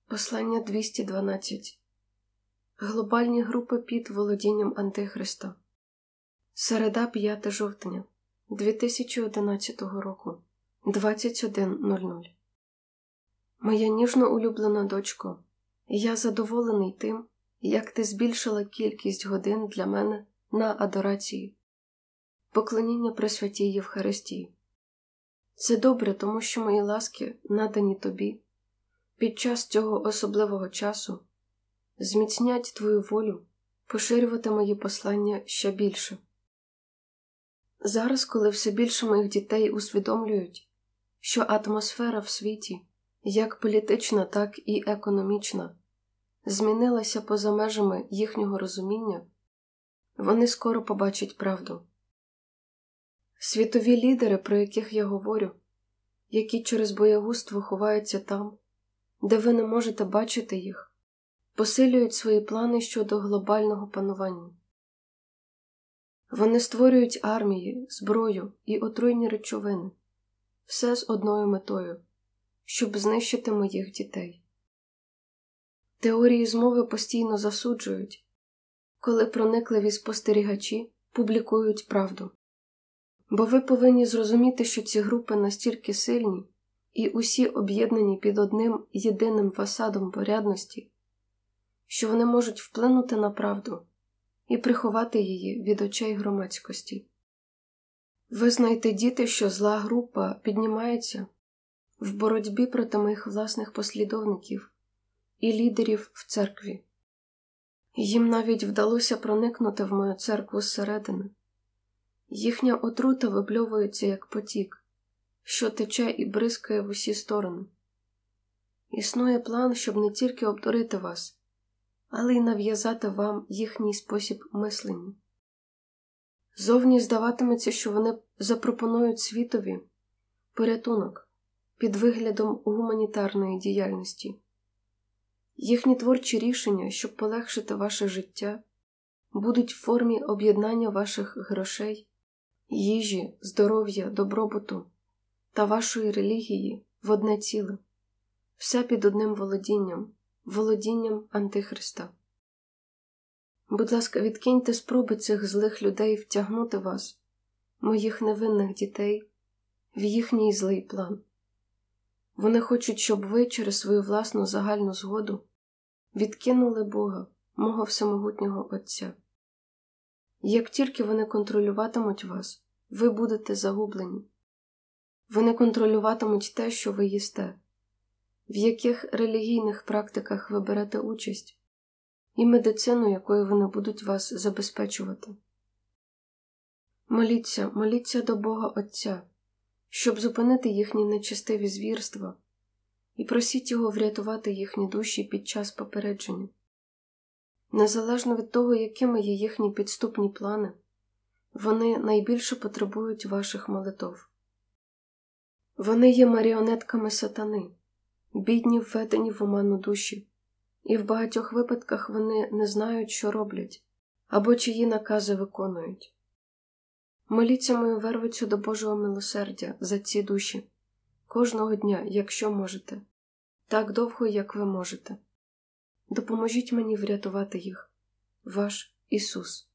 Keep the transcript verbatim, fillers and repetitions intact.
Послання двісті дванадцять. Глобальні групи під володінням Антихриста. Середа, п'яте жовтня, дві тисячі одинадцятого року, двадцять один нуль нуль. Моя ніжно улюблена дочко, я задоволений тим, як ти збільшила кількість годин для мене на адорації, поклоніння Пресвятій Євхаристії. Це добре, тому що мої ласки, надані тобі, під час цього особливого часу, зміцнять твою волю поширювати мої послання ще більше. Зараз, коли все більше моїх дітей усвідомлюють, що атмосфера в світі, як політична, так і економічна, змінилася поза межами їхнього розуміння, вони скоро побачать правду. Світові лідери, про яких я говорю, які через боягузтво ховаються там, де ви не можете бачити їх, посилюють свої плани щодо глобального панування. Вони створюють армії, зброю і отруйні речовини, все з одною метою – щоб знищити моїх дітей. Теорії змови постійно засуджують, коли проникливі спостерігачі публікують правду. Бо ви повинні зрозуміти, що ці групи настільки сильні і усі об'єднані під одним єдиним фасадом порядності, що вони можуть вплинути на правду і приховати її від очей громадськості. Ви знаєте, діти, що зла група піднімається в боротьбі проти моїх власних послідовників і лідерів в церкві. Їм навіть вдалося проникнути в мою церкву зсередини. Їхня отрута вибльовується як потік, що тече і бризкає в усі сторони. Існує план, щоб не тільки обдурити вас, але й нав'язати вам їхній спосіб мислення. Зовні здаватиметься, що вони запропонують світові порятунок під виглядом гуманітарної діяльності. Їхні творчі рішення, щоб полегшити ваше життя, будуть в формі об'єднання ваших грошей, їжі, здоров'я, добробуту та вашої релігії в одне ціле. Все під одним володінням, володінням Антихриста. Будь ласка, відкиньте спроби цих злих людей втягнути вас, моїх невинних дітей, в їхній злий план. Вони хочуть, щоб ви через свою власну загальну згоду відкинули Бога, мого всемогутнього Отця. Як тільки вони контролюватимуть вас, ви будете загублені. Вони контролюватимуть те, що ви їсте, в яких релігійних практиках ви берете участь, і медицину, якою вони будуть вас забезпечувати. Моліться, моліться до Бога Отця, щоб зупинити їхні нечестиві звірства, і просіть Його врятувати їхні душі під час попередження. Незалежно від того, якими є їхні підступні плани, вони найбільше потребують ваших молитов. Вони є маріонетками сатани, бідні введені в оману душі, і в багатьох випадках вони не знають, що роблять, або чиї накази виконують. Моліться мою вервицю до Божого милосердя за ці душі, кожного дня, якщо можете, так довго, як ви можете. Допоможіть мені врятувати їх. Ваш Ісус.